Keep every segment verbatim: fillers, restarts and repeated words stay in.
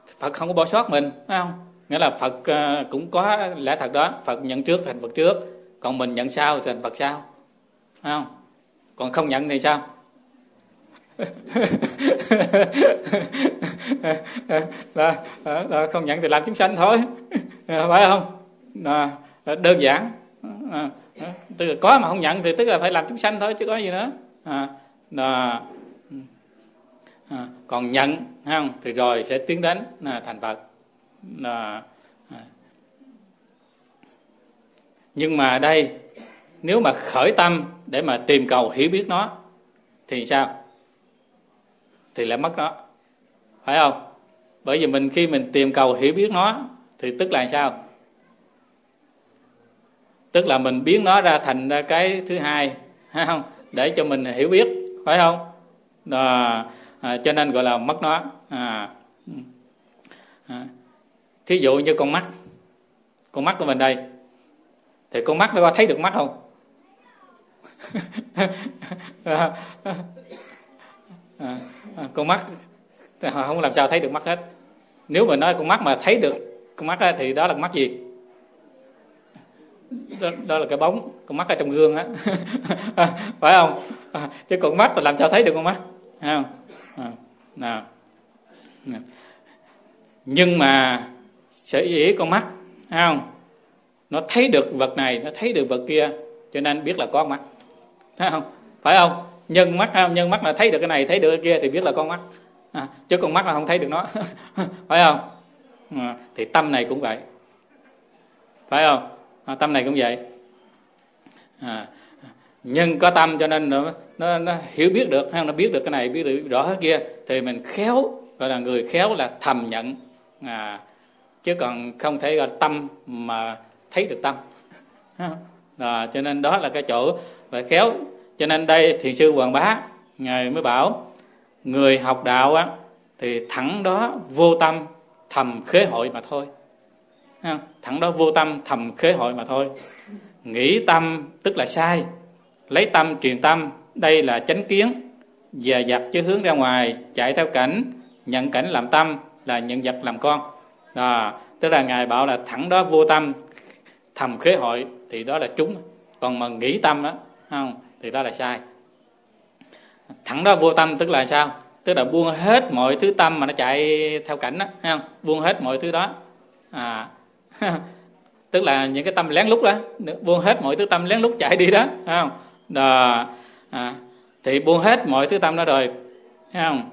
Phật không có bỏ sót mình, phải không? Nghĩa là Phật cũng có lẽ thật đó, Phật nhận trước thành Phật trước, còn mình nhận sau thành Phật sau, phải không? Còn không nhận thì sao? đó, đó, đó, không nhận thì làm chúng sanh thôi, phải không? Đó, đơn giản. À, tức là có mà không nhận thì tức là phải làm chúng sanh thôi chứ có gì nữa. À, đó. À, còn nhận, không thì rồi sẽ tiến đến à, thành Phật. À, à. Nhưng mà đây, nếu mà khởi tâm để mà tìm cầu hiểu biết nó thì sao? Thì lại mất nó, phải không? Bởi vì mình khi mình tìm cầu hiểu biết nó thì tức là sao? Tức là mình biến nó ra thành ra cái thứ hai, phải không? Để cho mình hiểu biết, phải không? À, à, cho nên gọi là mất nó. À, à. Thí dụ như con mắt, con mắt của mình đây, thì con mắt nó có thấy được mắt không? à, à, con mắt không làm sao thấy được mắt hết. Nếu mà nói con mắt mà thấy được con mắt á, thì đó là con mắt gì? Đó, đó là cái bóng con mắt ở trong gương á. Phải không? À, chứ con mắt là làm sao thấy được con mắt, phải không? À, nào. Nhưng mà sở dĩ con mắt, phải không? Nó thấy được vật này, nó thấy được vật kia, cho nên biết là có mắt, phải không? Phải không? Nhân mắt, không? Nhân mắt là thấy được cái này, thấy được cái kia thì biết là con mắt. À, chứ con mắt là không thấy được nó. Phải không? À, thì tâm này cũng vậy, phải không? À, tâm này cũng vậy. À, nhân có tâm cho nên nó, nó, nó hiểu biết được, hay nó biết được cái này, biết được rõ cái kia, thì mình khéo, gọi là người khéo là thầm nhận. À, chứ còn không thể gọi tâm mà thấy được tâm. À, cho nên đó là cái chỗ phải khéo. Cho nên đây Thiền sư Hoàng Bá ngài mới bảo người học đạo á thì thẳng đó vô tâm thầm khế hội mà thôi. Thẳng đó vô tâm thầm khế hội mà thôi. Nghĩ tâm tức là sai, lấy tâm truyền tâm, đây là chánh kiến. Dè dặt chứ hướng ra ngoài, chạy theo cảnh, nhận cảnh làm tâm, là nhận vật làm con. À, tức là ngài bảo là thẳng đó vô tâm thầm khế hội thì đó là trúng. Còn mà nghĩ tâm đó, không, thì đó là sai. Thẳng đó vô tâm tức là sao? Tức là buông hết mọi thứ tâm mà nó chạy theo cảnh đó, thấy không? Buông hết mọi thứ đó. À, tức là những cái tâm lén lút đó, buông hết mọi thứ tâm lén lút chạy đi đó, thấy không? Đó, à, thì buông hết mọi thứ tâm đó rồi, thấy không?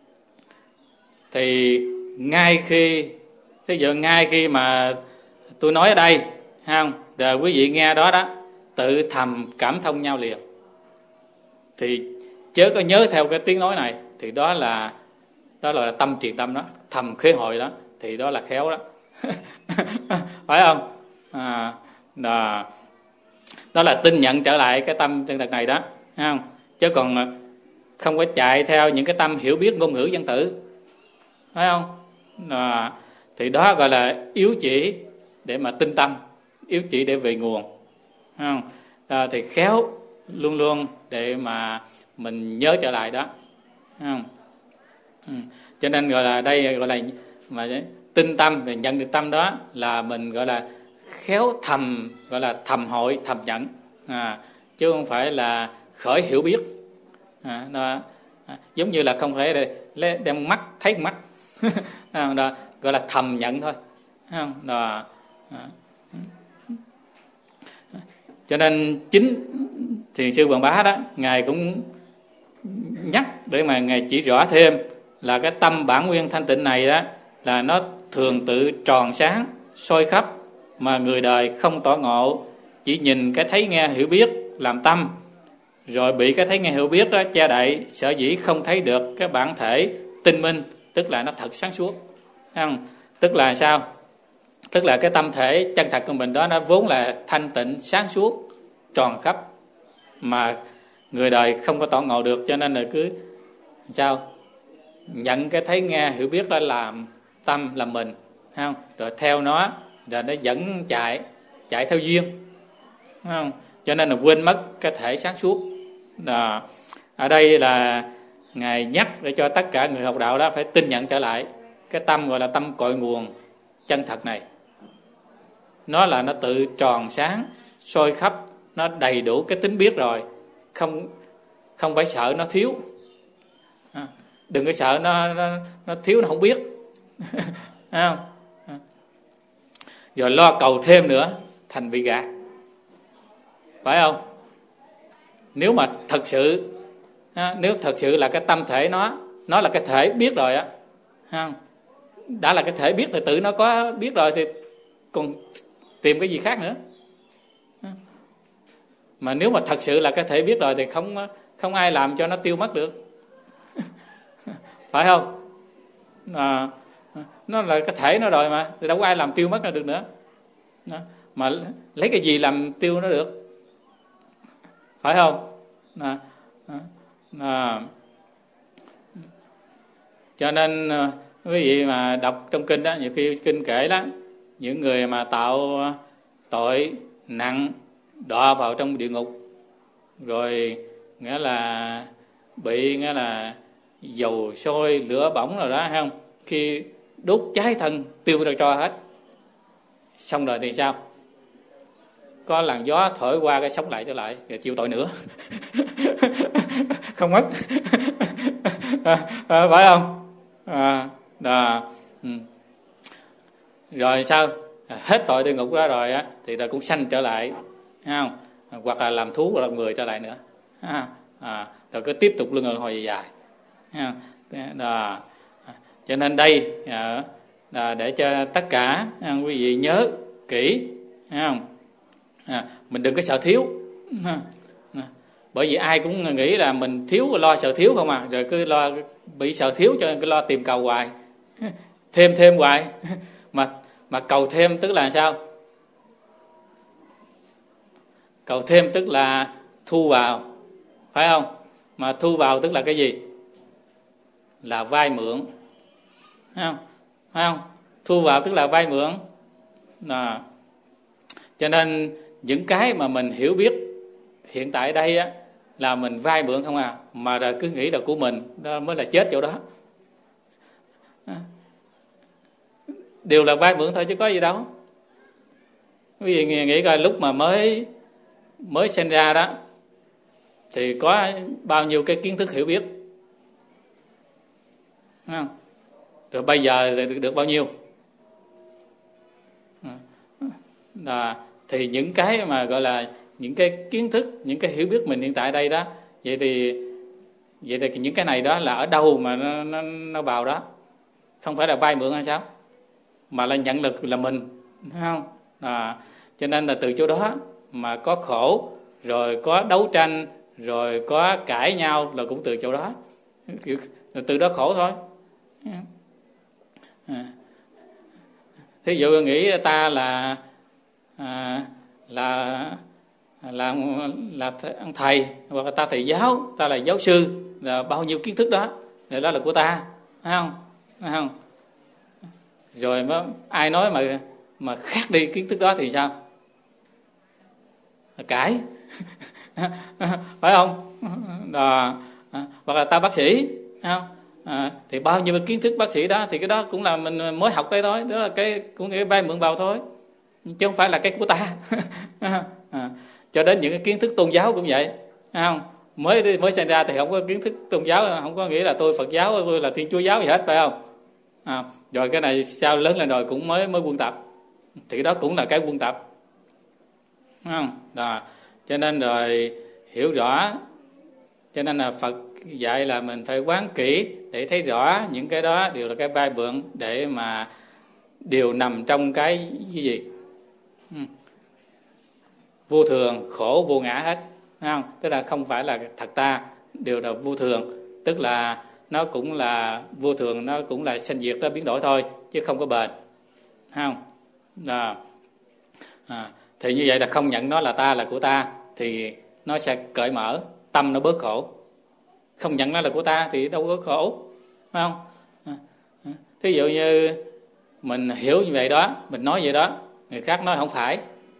Thì ngay khi, thế giờ ngay khi mà tôi nói ở đây, thấy không? Rồi quý vị nghe đó đó, tự thầm cảm thông nhau liền. Thì chớ có nhớ theo cái tiếng nói này, thì đó là đó là tâm truyền tâm đó, thầm khế hội đó, thì đó là khéo đó. Phải không? À, đó, đó là tin nhận trở lại cái tâm chân thật này đó, thấy không? Chứ còn không có chạy theo những cái tâm hiểu biết ngôn ngữ văn tử, phải không? Đó, thì đó gọi là yếu chỉ để mà tinh tâm, yếu chỉ để về nguồn, thấy không? À, thì khéo luôn luôn để mà mình nhớ trở lại đó, thấy không? Ừ. Cho nên gọi là đây gọi là mà tinh tâm và nhận được tâm đó là mình gọi là khéo thầm, gọi là thầm hội thầm nhận, à, chứ không phải là khởi hiểu biết. À, đó, à, giống như là không phải đem mắt thấy mắt. Đó, gọi là thầm nhận thôi, không? Đó, à. Cho nên chính Thiền sư Hoàng Bá đó, ngài cũng nhắc để mà ngài chỉ rõ thêm là cái tâm bản nguyên thanh tịnh này đó là nó thường tự tròn sáng soi khắp, mà người đời không tỏ ngộ, chỉ nhìn cái thấy nghe hiểu biết làm tâm, rồi bị cái thấy nghe hiểu biết đó che đậy, sở dĩ không thấy được cái bản thể tinh minh, tức là nó thật sáng suốt, không? Tức là sao? Tức là cái tâm thể chân thật của mình đó nó vốn là thanh tịnh sáng suốt tròn khắp, mà người đời không có tỏ ngộ được, cho nên là cứ sao nhận cái thấy nghe hiểu biết đó làm tâm làm mình, không? Rồi theo nó, rồi nó dẫn chạy chạy theo duyên, không? Cho nên là quên mất cái thể sáng suốt. Đó. Ở đây là ngài nhắc để cho tất cả người học đạo đó phải tin nhận trở lại cái tâm gọi là tâm cội nguồn chân thật này, nó là nó tự tròn sáng soi khắp, nó đầy đủ cái tính biết rồi, không không phải sợ nó thiếu. À, đừng có sợ nó, nó nó thiếu nó không biết. Không? Rồi lo cầu thêm nữa thành bị gạt, phải không? Nếu mà thật sự à, nếu thật sự là cái tâm thể nó nó là cái thể biết rồi á, không? Đã là cái thể biết thì tự nó có biết rồi thì còn tìm cái gì khác nữa. Mà nếu mà thật sự là cái thể biết rồi thì không không ai làm cho nó tiêu mất được. Phải không? À, nó là cái thể nó rồi mà, thì đâu có ai làm tiêu mất nó được nữa. Đó. Mà lấy cái gì làm tiêu nó được? Phải không? À, à, à. Cho nên quý vị mà đọc trong kinh đó, nhiều khi kinh kể đó, những người mà tạo tội nặng đọa vào trong địa ngục, rồi nghĩa là bị nghĩa là dầu sôi lửa bỏng rồi đó, thấy không? Khi đốt cháy thân tiêu ra cho hết, xong rồi thì sao? Có làn gió thổi qua cái sống lại trở lại, rồi chịu tội nữa. Không mất. À, à, phải không? À, à, ừ. Rồi sao? À, hết tội địa ngục đó rồi á, thì rồi cũng sanh trở lại, thấy không? À, hoặc là làm thú hoặc là người trở lại nữa. À, à, rồi cứ tiếp tục luân hồi dài dài. À, cho nên đây à, à, để cho tất cả à, quý vị nhớ kỹ, thấy không? À, mình đừng có sợ thiếu. À, à, bởi vì ai cũng nghĩ là mình thiếu lo sợ thiếu không à, rồi cứ lo bị sợ thiếu cho nên cứ lo tìm cầu hoài, thêm thêm hoài. mà mà cầu thêm tức là sao? Cầu thêm tức là thu vào, phải không? Mà thu vào tức là cái gì? Là vay mượn, phải không? Phải không? Thu vào tức là vay mượn. À, cho nên những cái mà mình hiểu biết hiện tại đây á, là mình vay mượn không à, mà rồi cứ nghĩ là của mình, đó mới là chết chỗ đó. À, đều là vay mượn thôi chứ có gì đâu. Quý vị nghĩ, nghĩ coi lúc mà mới mới sinh ra đó thì có bao nhiêu cái kiến thức hiểu biết, không? Rồi bây giờ thì được bao nhiêu? À, thì những cái mà gọi là những cái kiến thức, những cái hiểu biết mình hiện tại đây đó, vậy thì vậy thì những cái này đó là ở đâu mà nó nó, nó vào đó? Không phải là vay mượn hay sao? Mà là nhận lực là mình, thấy không? À, cho nên là từ chỗ đó mà có khổ, rồi có đấu tranh, rồi có cãi nhau là cũng từ chỗ đó, từ đó khổ thôi. À, thí dụ nghĩ ta là à, là là là ông thầy, hoặc là ta thầy giáo, ta là giáo sư, là bao nhiêu kiến thức đó, thì đó là của ta, phải không? Phải không? Rồi mà ai nói mà mà khác đi kiến thức đó thì sao? Cãi. Phải không? Đó. À, hoặc là ta bác sĩ, phải không? À, thì bao nhiêu kiến thức bác sĩ đó thì cái đó cũng là mình mới học đây thôi, đó là cái cũng cái vay mượn vào thôi, chứ không phải là cái của ta. À, cho đến những cái kiến thức tôn giáo cũng vậy, phải không? Mới mới sinh ra thì không có kiến thức tôn giáo, không có nghĩa là tôi Phật giáo, tôi là Thiên Chúa giáo gì hết, phải không? À, rồi cái này sao lớn lên rồi cũng mới mới quân tập, thì đó cũng là cái quân tập, phải không? Đó. Cho nên rồi hiểu rõ, cho nên là Phật dạy là mình phải quán kỹ để thấy rõ những cái đó đều là cái vay mượn, để mà đều nằm trong cái, cái gì? Ừ. Vô thường, khổ, vô ngã hết, phải không? Tức là không phải là thật ta, đều là vô thường, tức là nó cũng là vô thường, nó cũng là sanh diệt, nó biến đổi thôi chứ không có bền, phải không? Đó. À, thì như vậy là không nhận nó là ta, là của ta, thì nó sẽ cởi mở, tâm nó bớt khổ. Không nhận nó là của ta thì đâu có khổ, phải không? À, à. Thí dụ như mình hiểu như vậy đó, mình nói vậy đó, người khác nói không phải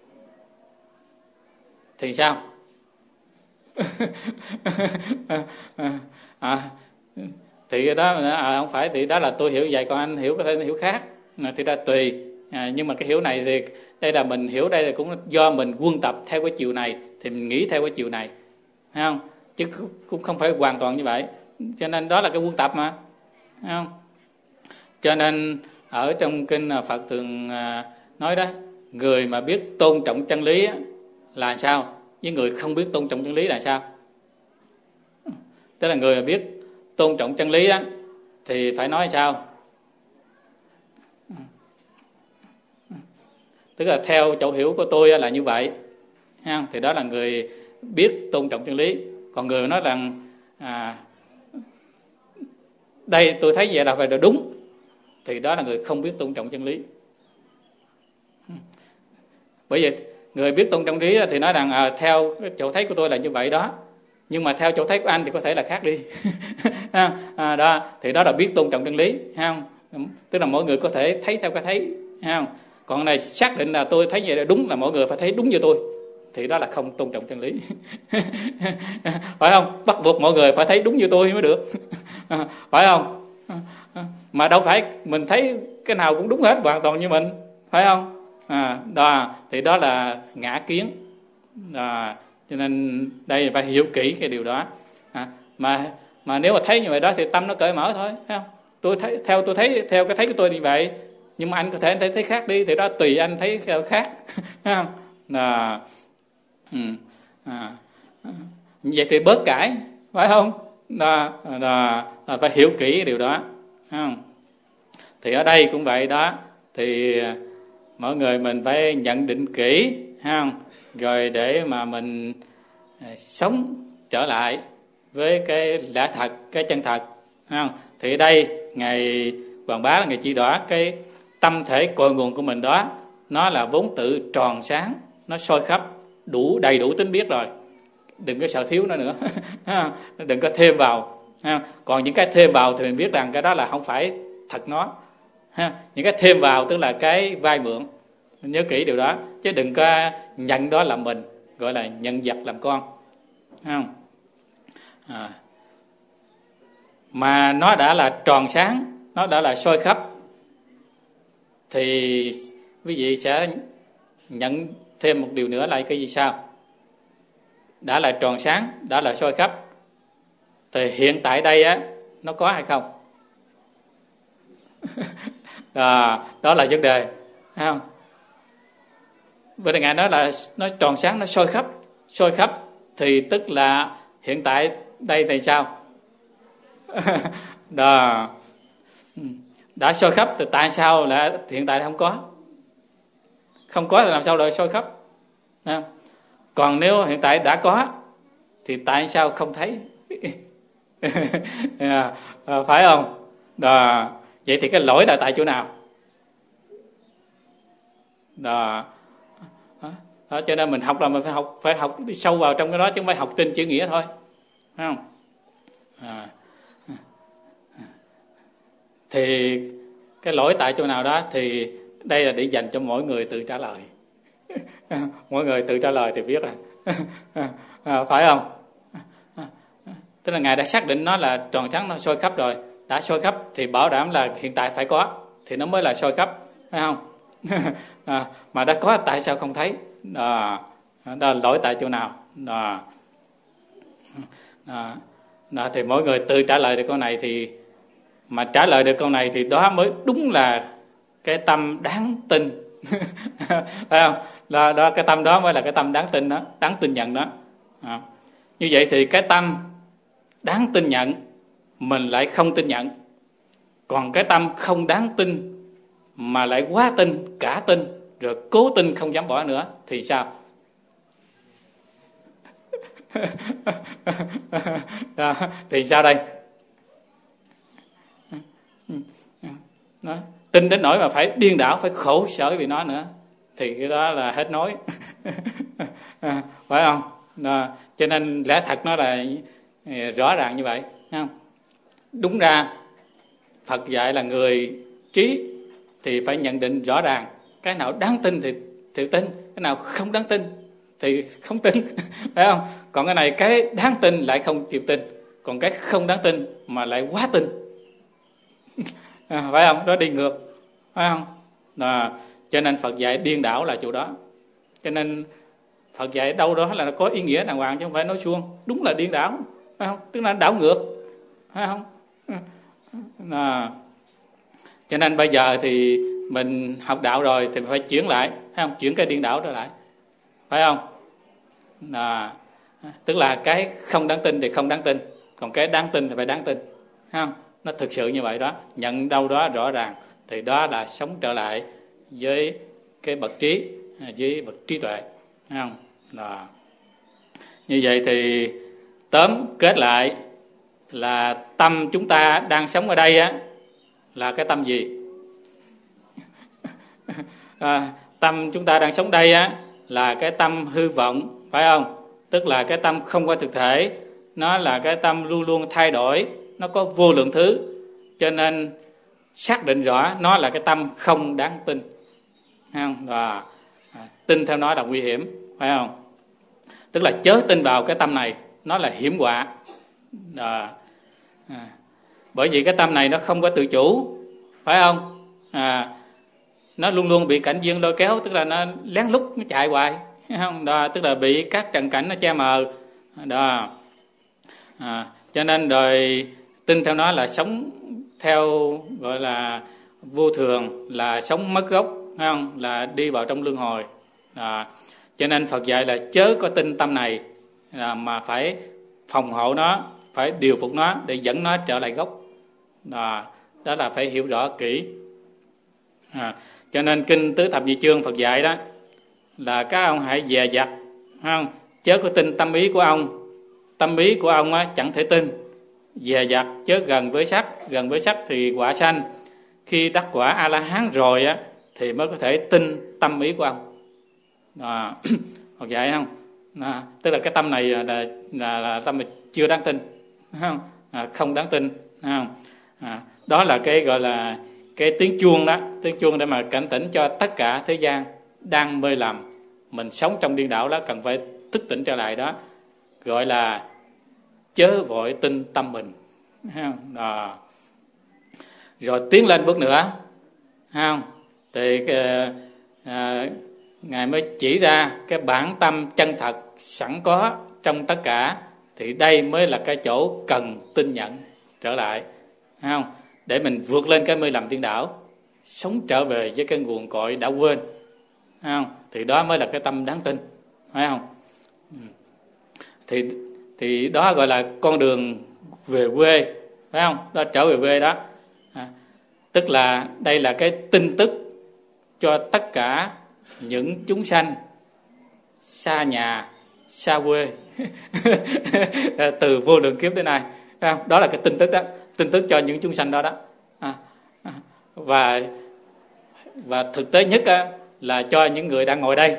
thì sao? à, à, thì đó à, không phải thì đó là tôi hiểu vậy, còn anh hiểu có thể hiểu khác, thì ra tùy. À, nhưng mà cái hiểu này thì đây là mình hiểu, đây là cũng do mình quân tập theo cái chiều này thì mình nghĩ theo cái chiều này, thấy không? Chứ cũng không phải hoàn toàn như vậy. Cho nên đó là cái quân tập mà, thấy không? Cho nên ở trong kinh Phật thường nói đó, người mà biết tôn trọng chân lý là sao, với người không biết tôn trọng chân lý là sao. Tức là người mà biết tôn trọng chân lý á thì phải nói sao? Tức là theo chỗ hiểu của tôi là như vậy, ha? Thì đó là người biết tôn trọng chân lý. Còn người nói rằng à, đây tôi thấy vậy là phải là đúng, thì đó là người không biết tôn trọng chân lý. Bởi vì người biết tôn trọng chân lý thì nói rằng à, theo chỗ thấy của tôi là như vậy đó, nhưng mà theo chỗ thấy của anh thì có thể là khác đi. à, đó thì đó là biết tôn trọng chân lý, ha? Tức là mỗi người có thể thấy theo cái thấy, ha? Còn này xác định là tôi thấy vậy là đúng, là mỗi người phải thấy đúng như tôi, thì đó là không tôn trọng chân lý. Phải không? Bắt buộc mọi người phải thấy đúng như tôi mới được. Phải không? Mà đâu phải mình thấy cái nào cũng đúng hết hoàn toàn như mình, phải không? À, đó thì đó là ngã kiến. À, cho nên đây phải hiểu kỹ cái điều đó. À, mà mà nếu mà thấy như vậy đó thì tâm nó cởi mở thôi, thấy không? Tôi thấy theo tôi thấy theo cái thấy của tôi như vậy, nhưng mà anh có thể thấy thấy khác đi, thì đó tùy anh thấy khác. Thấy không? Là ừ, à, vậy thì bớt cãi, phải không? Đó, đó, đó, phải hiểu kỹ cái điều đó, thấy không? Thì ở đây cũng vậy đó, thì mọi người mình phải nhận định kỹ, ha, rồi để mà mình sống trở lại với cái lẽ thật, cái chân thật, ha. Thì ở đây Ngài Hoàng Bá là Ngài chỉ rõ cái tâm thể cội nguồn của mình đó, nó là vốn tự tròn sáng, nó soi khắp, đủ đầy đủ tính biết rồi, đừng có sợ thiếu nó nữa. Đừng có thêm vào, ha. Còn những cái thêm vào thì mình biết rằng cái đó là không phải thật nó, ha. Những cái thêm vào tức là cái vay mượn, nhớ kỹ điều đó, chứ đừng có nhận đó làm mình, gọi là nhận vật làm con, không? À. Mà nó đã là tròn sáng, nó đã là soi khắp, thì quý vị sẽ nhận thêm một điều nữa là cái gì sao? Đã là tròn sáng, đã là soi khắp, thì hiện tại đây á nó có hay không? À, đó là vấn đề, thấy không? Bởi vì Ngài nói là nó tròn sáng, nó soi khắp, soi khắp thì tức là hiện tại đây thì sao? Đó, đã soi khắp thì tại sao là hiện tại không có? Không có thì làm sao lại soi khắp? Không? Còn nếu hiện tại đã có thì tại sao không thấy? À, phải không? Đó, vậy thì cái lỗi là tại chỗ nào? Đó. Đó, cho nên mình học là mình phải học phải học đi sâu vào trong cái đó, chứ không phải học trên chữ nghĩa thôi, phải không? À. Thì cái lỗi tại chỗ nào đó thì đây là để dành cho mỗi người tự trả lời. Mỗi người tự trả lời thì biết rồi. À, phải không? Tức là Ngài đã xác định nó là tròn trắng, nó soi khắp rồi, đã soi khắp thì bảo đảm là hiện tại phải có thì nó mới là soi khắp, phải không? À, mà đã có tại sao không thấy? Đó, đó là lỗi tại chỗ nào? Đó. Đó. Đó, thì mỗi người tự trả lời được câu này, thì mà trả lời được câu này thì đó mới đúng là cái tâm đáng tin. Phải không? Đó, đó, cái tâm đó mới là cái tâm đáng tin đó, đáng tin nhận đó. À. Như vậy thì cái tâm đáng tin nhận mình lại không tin nhận, còn cái tâm không đáng tin mà lại quá tin, cả tin, rồi cố tin không dám bỏ nữa thì sao? Đó, thì sao đây? Đó, tin đến nỗi mà phải điên đảo, phải khổ sở vì nó nữa, thì cái đó là hết nói. Phải không? Đó, cho nên lẽ thật nó là rõ ràng như vậy, không? Đúng ra Phật dạy là người trí thì phải nhận định rõ ràng, cái nào đáng tin thì thì tin, cái nào không đáng tin thì không tin. Phải không? Còn cái này cái đáng tin lại không chịu tin, còn cái không đáng tin mà lại quá tin. À, phải không? Đó đi ngược, phải không? À, cho nên Phật dạy điên đảo là chỗ đó. Cho nên Phật dạy đâu đó là nó có ý nghĩa đàng hoàng chứ không phải nói suông. Đúng là điên đảo, phải không? Tức là đảo ngược, phải không? À, cho nên bây giờ thì mình học đạo rồi thì phải chuyển lại, phải không? Chuyển cái điên đảo trở lại, phải không? À, tức là cái không đáng tin thì không đáng tin, còn cái đáng tin thì phải đáng tin, phải không? Nó thực sự như vậy đó, nhận đâu đó rõ ràng thì đó là sống trở lại với cái bậc trí, với bậc trí tuệ, phải không? Đó. Như vậy thì tóm kết lại là tâm chúng ta đang sống ở đây á là cái tâm gì? À, tâm chúng ta đang sống đây á là cái tâm hư vọng, phải không? Tức là cái tâm không có thực thể, nó là cái tâm luôn luôn thay đổi, nó có vô lượng thứ, cho nên xác định rõ nó là cái tâm không đáng tin, phải không? Và à, tin theo nó là nguy hiểm, phải không? Tức là chớ tin vào cái tâm này, nó là hiểm họa. À, à, bởi vì cái tâm này nó không có tự chủ, phải không? À, nó luôn luôn bị cảnh duyên lôi kéo, tức là nó lén lút nó chạy hoài, phải không? Đó, tức là bị các trần cảnh nó che mờ. Đó. À, cho nên rồi tin theo nó là sống theo gọi là vô thường, là sống mất gốc, phải không? Là đi vào trong luân hồi. À, cho nên Phật dạy là chớ có tin tâm này, à, mà phải phòng hộ nó, phải điều phục nó để dẫn nó trở lại gốc. À, đó là phải hiểu rõ kỹ. À, cho nên kinh Tứ Thập Nhị Chương Phật dạy đó là các ông hãy dè dặt, không? Chớ có tin tâm ý của ông, tâm ý của ông á, chẳng thể tin. Dè dặt chớ gần với sắc, gần với sắc thì quả sanh. Khi đắc quả A La Hán rồi á thì mới có thể tin tâm ý của ông. À, Phật dạy không? À, tức là cái tâm này là là, là tâm chưa đáng tin, không? À, không đáng tin, không? À, đó là cái gọi là cái tiếng chuông đó, tiếng chuông để mà cảnh tỉnh cho tất cả thế gian đang mê lầm. Mình sống trong điên đảo đó cần phải thức tỉnh trở lại đó, gọi là chớ vội tin tâm mình, à, rồi tiến lên bước nữa, không? Thì à, Ngài mới chỉ ra cái bản tâm chân thật sẵn có trong tất cả, thì đây mới là cái chỗ cần tin nhận trở lại, không? Để mình vượt lên cái mê lầm điên đảo, sống trở về với cái nguồn cội đã quên, không? Thì đó mới là cái tâm đáng tin, phải không? Thì thì đó gọi là con đường về quê, phải không? Đó, trở về quê đó, à, tức là đây là cái tin tức cho tất cả những chúng sanh xa nhà, xa quê từ vô lượng kiếp đến nay, phải không? Đó là cái tin tức đó, tin tức cho những chúng sanh đó đó, à, à, và và thực tế nhất á, là cho những người đang ngồi đây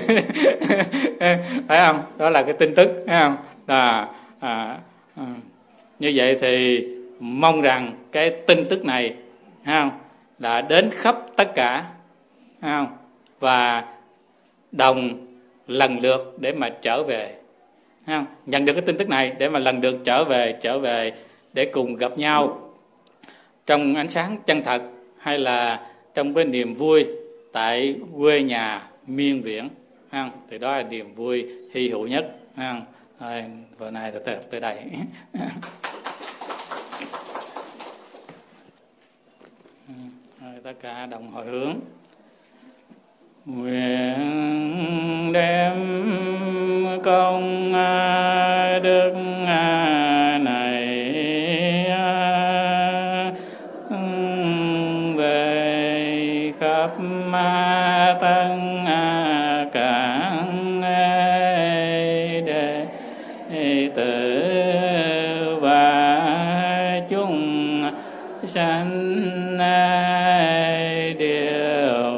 phải không? Đó là cái tin tức, phải không? Là à, à, như vậy thì mong rằng cái tin tức này, phải không, là đến khắp tất cả, phải không? Và đồng lần lượt để mà trở về, phải không? Nhận được cái tin tức này để mà lần lượt trở về, trở về để cùng gặp nhau trong ánh sáng chân thật, hay là trong cái niềm vui tại quê nhà miên viễn, phải không? Thì đó là niềm vui hy hữu nhất, phải không? Thôi, bữa nay tôi tới đây. Rồi, tất cả đồng hồi hướng. Nguyện đem công đức này về khắp tất cả đệ tử và chúng sanh đều